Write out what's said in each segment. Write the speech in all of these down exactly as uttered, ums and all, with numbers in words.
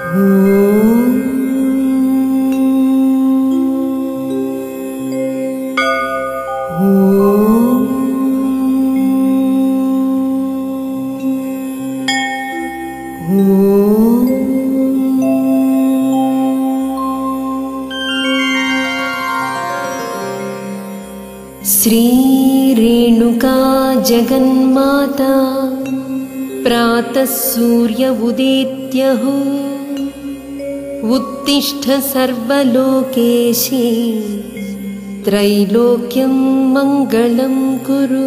श्री रेणुका जगन्माता प्रातः सूर्य उदेत्यहो उत्तिष्ठ सर्वलोकेशी त्रैलोक्यं मङ्गलं कुरु।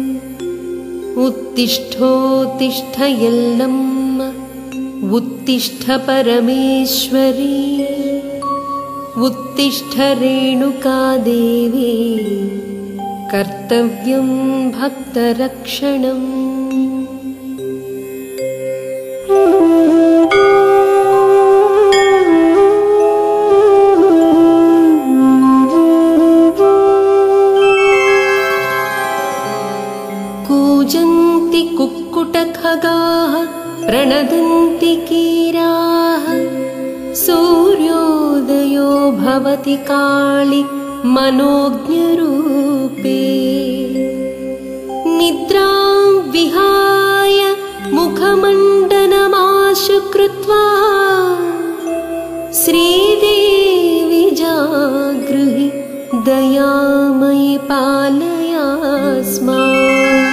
उत्तिष्ठोत्तिष्ठ यल्लम्म उत्तिष्ठ परमेश्वरी उत्तिष्ठ रेणुका देवी कर्तव्यं भक्तरक्षणम्। कूजन्ति कुक्कुटखगाः प्रणदन्ति कीराः सूर्योदयो भवति काळि मनोज्ञरूपे। निद्रां विहाय मुखमण्डनमाशु कृत्वा श्रीदेवी जागृहि दयामयि पालयास्मान्।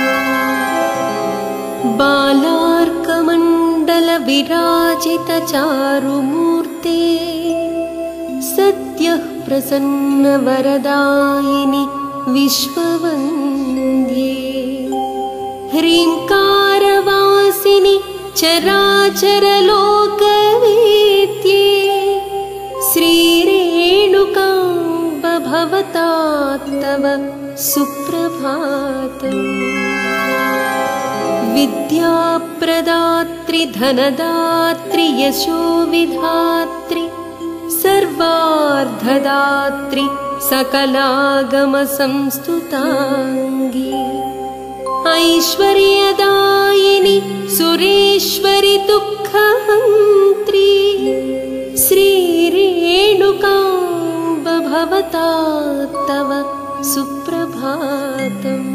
बालार्कमण्डलविराजित चारुमूर्ते सद्यः प्रसन्न वरदायिनि विश्ववन्द्ये। ह्रीङ्कारवासिनि चराचरलोकवेद्ये श्रीरेणुकाम्ब भवता तव सुप्रभातम्। विद्याप्रदात्रि धनदात्रि यशोविधात्रि सर्वार्धदात्रि सकलागमसंस्तुताङ्गी। ऐश्वर्यदायिनि सुरेश्वरि दुःखहन्त्री श्रीरेणुकाम्ब भवता तव सुप्रभातम्।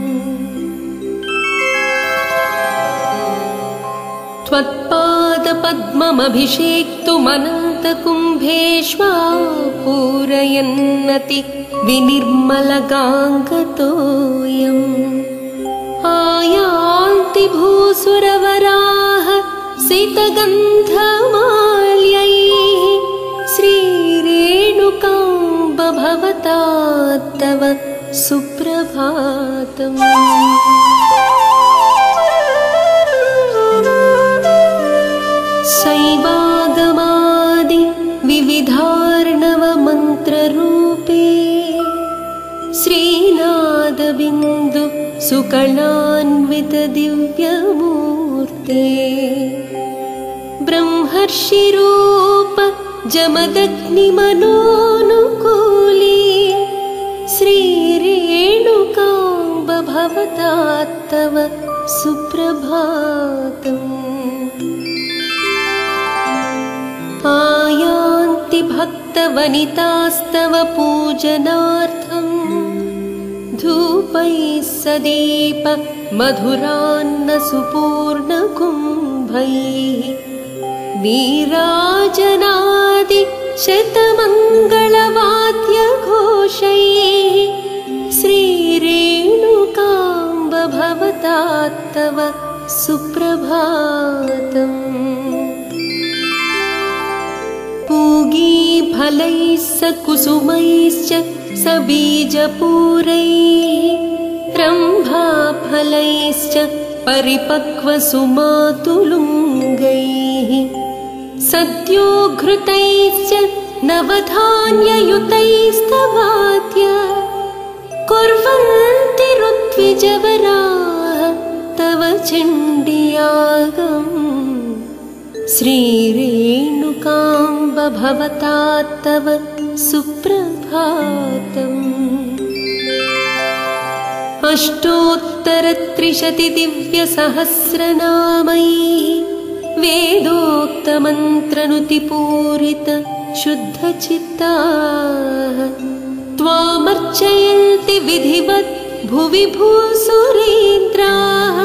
त्वत्पादपद्ममभिषेक्तुमनन्तकुम्भेष्वा पूरयन्नति विनिर्मलगाङ्गतोऽयम्। आयान्ति भूसुरवराः सितगन्धमाल्यैः श्रीरेणुकाम्ब भवता तव सुप्रभातम्। शैवागमादि विविधार्णव मन्त्ररूपे श्रीनादबिन्दु सुकलान्वित दिव्यमूर्ते। ब्रह्मर्षिरूप जमदग्निमनोनुकूली श्रीरेणुकाम्ब भवता तव सुप्रभातम्। आयान्ति भक्तवनितास्तव पूजनार्थं धूपैः सदीप मधुरान्न सुपूर्णकुम्भैः नीराजनादि शतमङ्गलवाद्यघोषैः श्रीरेणुकाम्ब भवता तव सुप्रभातम्। पूगीफलैः सकुसुमैश्च सबीजपूरैः रम्भाफलैश्च परिपक्वसुमातुलुङ्गैः सद्योघृतैश्च नवधान्ययुतैस्तवाद्य कुर्वन्ति ऋत्विजवराः तव चण्डियागम्। श्रीरेणुकाम्ब भवता तव सुप्रभातम्। अष्टोत्तरत्रिशति दिव्यसहस्रनामैः वेदोक्तमन्त्रैः वेदोक्तमन्त्रनुतिपूरित शुद्धचित्ताः त्वामर्चयन्ति विधिवत् भुवि भूसुरेन्द्राः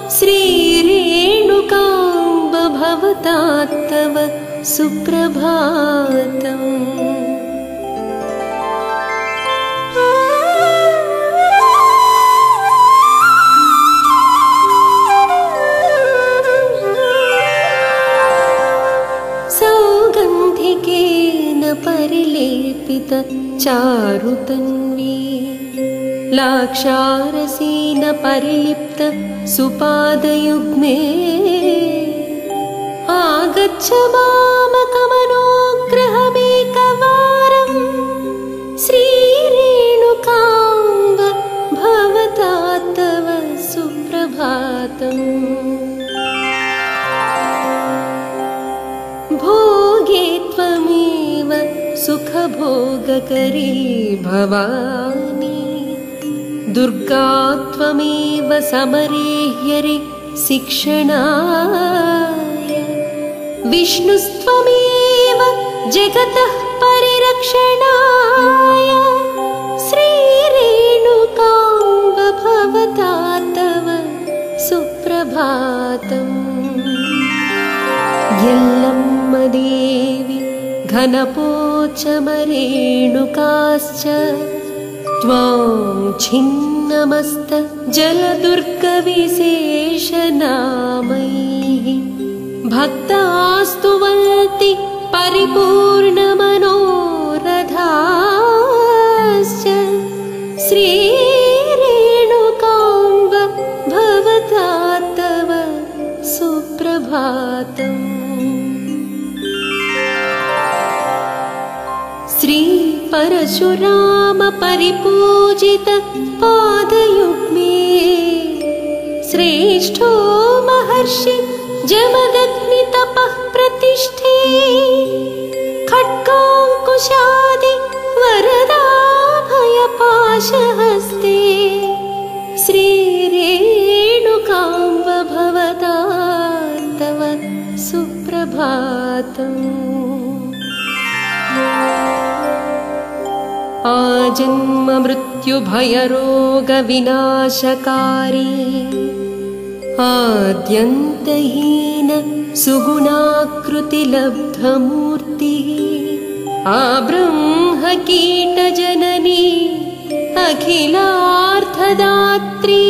श्रीरेणुकाम्ब भवतात्तव सुप्रभातम्। सौगन्धिकेन परिलेपित चारुतन्वी लाक्षारसेन परिलिप्त सुपादयुग्मे आगच्छ मामकमनोग्रहमेकवारं श्रीरेणुकाम्ब भवतात्तव सुप्रभातम्। भोगे त्वमेव सुखभोगकरी भवानी दुर्गा त्वमेव समरे ह्यरि शिक्षणाय विष्णुस्त्वमेव जगतः परिरक्षणाय श्रीरेणुकाम्ब भवतात्तव सुप्रभातम्। यल्लम्म देवी घनपोचमरेणुकाश्च त्वां छिन्नमस्त जलदुर्गविशेषनामैः भक्तास्तुवन्ति परिपूर्णमनोरथाश्च श्रीरेणुकाम्ब भवतात्तव सुप्रभातम्। श्री परशुराम परिपूजित पादयुग्मे श्रेष्ठो महर्षि जमदग्नि तपः प्रतिष्ठे खड्गाङ्कुशादि वरदाभयपाशहस्ते श्रीरेणुकाम्ब भवतात्तव सुप्रभातम्। आजन्म मृत्यु भयरोग विनाशकारी आद्यन्तहीन सुगुणाकृति लब्धमूर्तिः आब्रह्म कीटजननी अखिलार्थदात्री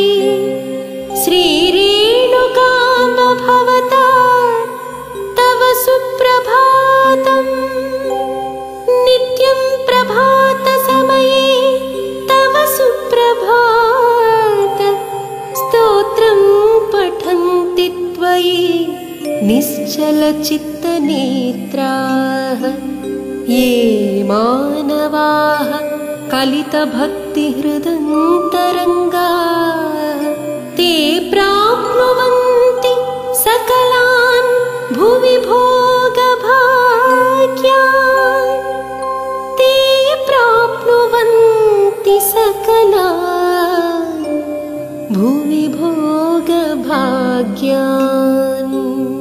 श्रीरेणुकाम्ब भवता तव सुप्रभातम्। नित्यं प्रभात समये तव सुप्रभात स्तोत्रं पठन्ति त्वयि निश्चलचित्तनेत्राः ये मानवाः कलितभक्तिहृदन्तरङ्गाः ते प्राप्नुवन्ति सकलान् भुवि भोगभाग्यान् ते प्राप्नुवन्ति सकलान् भुवि भोगभाग्यान्।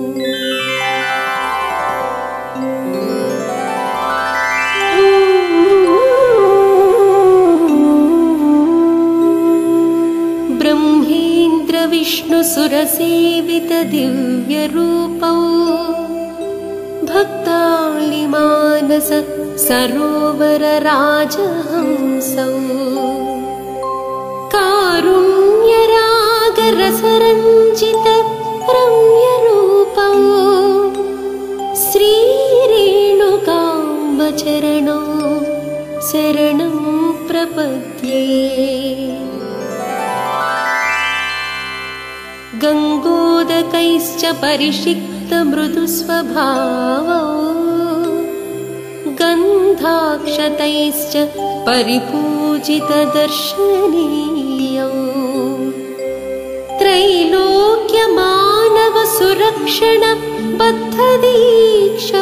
ब्रह्मेन्द्र विष्णु सुरसेवित दिव्यरूपौ भक्तालिमानस सरोवर राजहंसौ कारुण्यरागरसरञ्जित रम्यरूपौ श्रीरेणुकाम्ब चरणौ शरणं प्रपद्ये। गङ्गोदकैश्च परिषिक्त मृदुस्वभावौ गन्धाक्षतैश्च परिपूजित दर्शनीयौ त्रैलोक्यमानव सुरक्षण बद्धदीक्षौ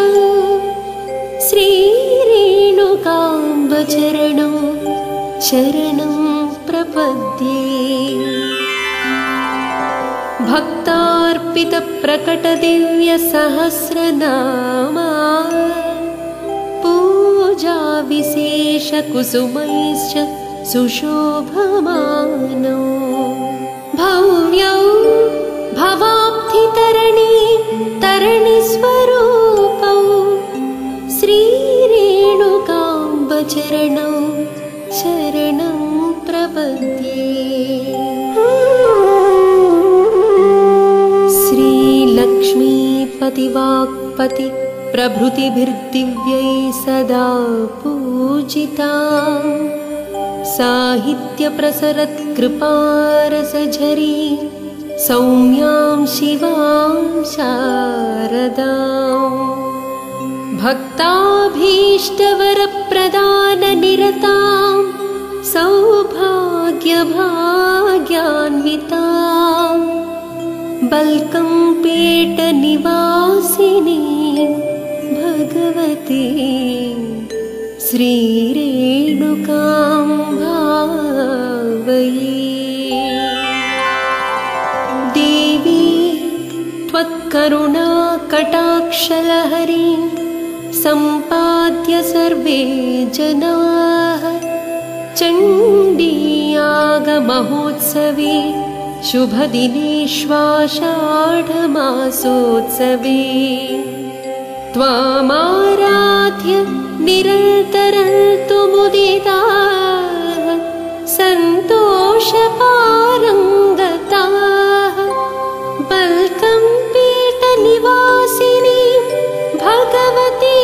श्रीरेणुकाम्ब चरणौ शरणं प्रपद्ये। भक्तार्पितप्रकटदिव्यसहस्रनामा पूजाविशेषकुसुमैश्च सुशोभमानो भव्यौ भवाब्धितरणि तरणिस्वरूपौ श्रीरेणुकाम्बचरणौ शरणं प्रपद्ये। श्रीलक्ष्मीपतिवाक्पति प्रभृतिभिर्दिव्यै सदा पूजिता साहित्यप्रसरत्कृपारसझरी सौम्यां शिवां शारदां भक्ताभीष्टवरप्रदाननिरतां सौभाग्यभाग्यान्वितां बल्कंपेटनिवासिनी भगवती श्रीरेणुकां भावये। देवी त्वत्करुणाकटाक्षलहरीं सम्पाद्य सर्वे जनाः चण्डीयागमहोत्सवे शुभदिनेष्वाषाढमासोत्सवे त्वामाराध्य निरन्तरन्तु मुदिताः सन्तोषपारङ्गताः बल्कंपेटनिवासिनी भगवती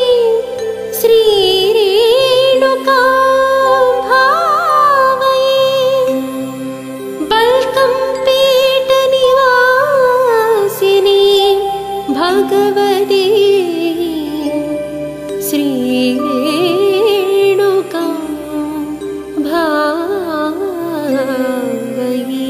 श्रीरेणुकां भावये। बल्कंपेटनिवासिनी भगवती श्रीरेणुकां भावये।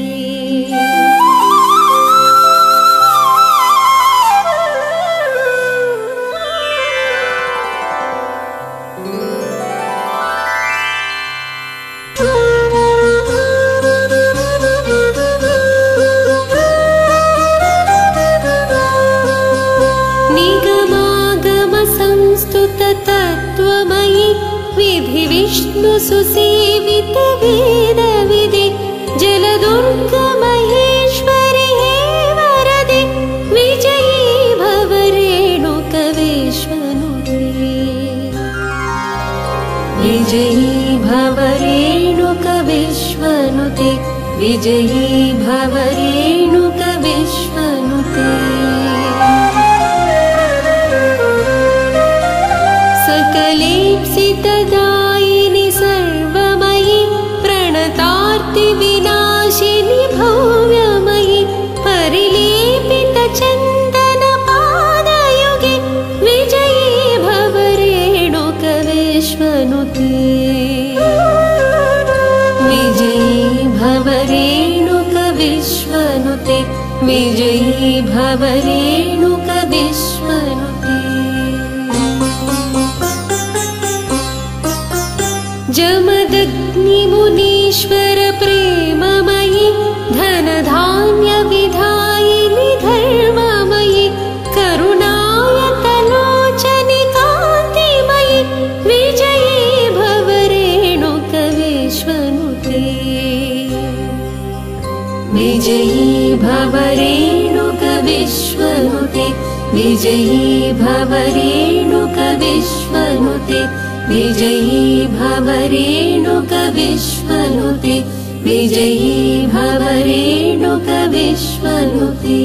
निगमागमसंस्तुततत्त्वमयि विधिविष्णुसुसेवितवेदविदे जलदुर्गमहेश्वरि हे वरदे विजयी भवरेणुकविश्वनुते। विजयी भवरेणुकविश्वनुते विजयी भवरेणुकविश्वनुते। सकलेप्सितदायिनि सर्वमयि प्रणतार्तिविनाशिनि भव्यमयि परिलेपितचन्दनपादयुगे विजयी भवरेणुकविश्वनुते। विजयी भवरेणुकविश्वनुते विजयी भवरेणुकविश्वनुते। जमदग्निमुनीश्वर प्रेममयि धनधान्यविधायिनि धर्ममयि करुणायतलोचनि कान्तिमयि विजयी भवरेणुकविश्वनुते। विजयी भवरेणुकविश्वनुते विजयी भवरेणुकविश्वनुते विजयी भवरेणुकविश्वनुते विजयी भवरेणुकविश्वनुते।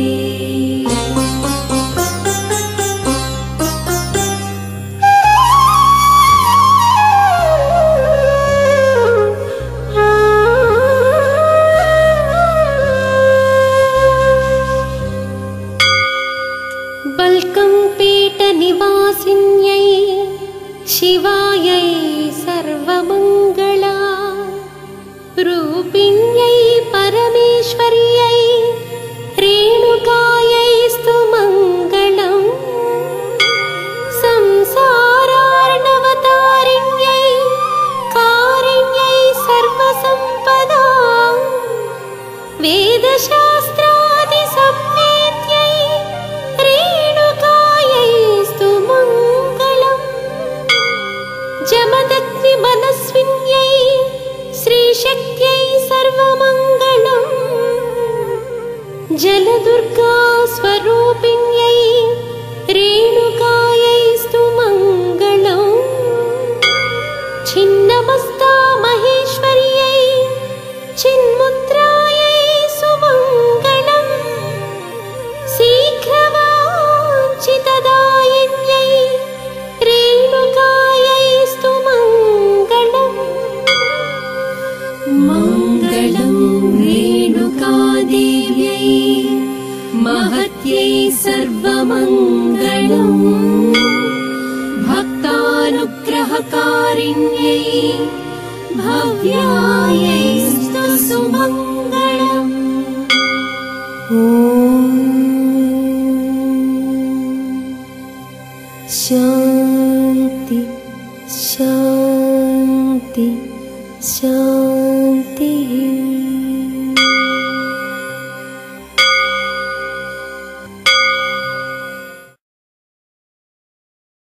बल्कंपेटनिवासिन्यै शिवायै सर्वमङ्गला रूपिण्यै परमेश्वर्यै रेणुका वरिण्यै भव्यायैस्तु सुमङ्गलम्। ॐ शान्ति शान्ति शान्तिः।